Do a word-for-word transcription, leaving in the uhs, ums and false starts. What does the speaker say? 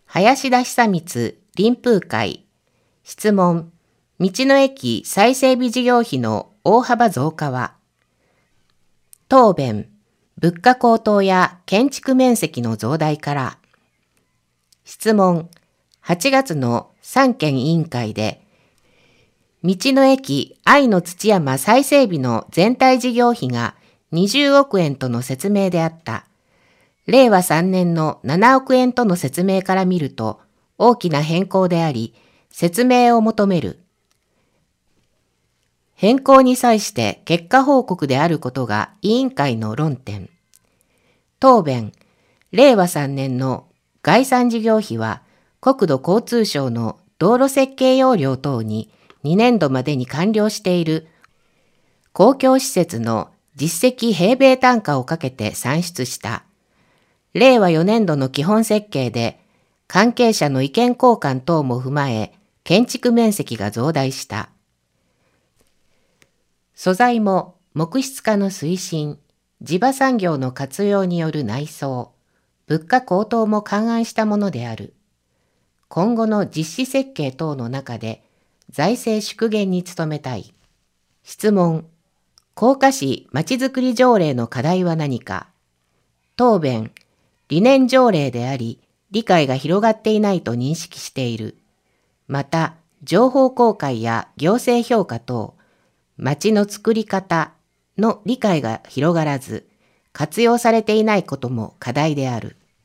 林田久光臨風会。質問。道の駅再整備事業費の大幅増加は？答弁。物価高騰や建築面積の増大から。質問。はちがつの三県委員会で、道の駅愛の土山再整備の全体事業費がにじゅうおくえんとの説明であった。れいわさんねんのななおくえんとの説明から見ると大きな変更であり、説明を求める。変更に際して結果報告であることが委員会の論点。答弁。れいわさんねんの概算事業費は国土交通省の道路設計要領等ににねんどまでに完了している公共施設の実績平米単価をかけて算出した。れいわよねんどの基本設計で関係者の意見交換等も踏まえ建築面積が増大した。素材も木質化の推進、地場産業の活用による内装、物価高騰も勘案したものである。今後の実施設計等の中で財政縮減に努めたい。質問。甲賀市まちづくり条例の課題は何か？答弁。理念条例であり、理解が広がっていないと認識している。また、情報公開や行政評価等、町の作り方の理解が広がらず、活用されていないことも課題である。